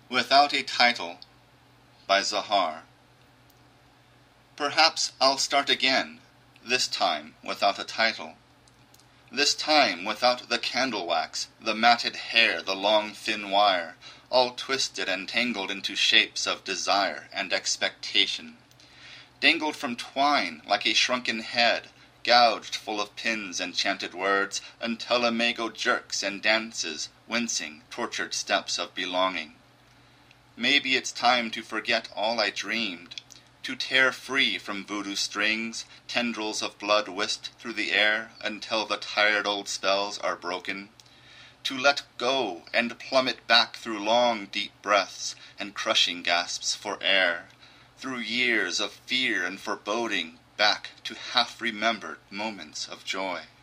Without a Title by Zahar. Perhaps I'll start again, this time without a title. This time without the candle wax, the matted hair, the long thin wire, all twisted and tangled into shapes of desire and expectation. Dangled from twine like a shrunken head, gouged full of pins and chanted words, until Imago jerks and dances, wincing, tortured steps of belonging. Maybe it's time to forget all I dreamed, to tear free from voodoo strings, tendrils of blood whisked through the air until the tired old spells are broken, to let go and plummet back through long deep breaths and crushing gasps for air, through years of fear and foreboding back to half-remembered moments of joy.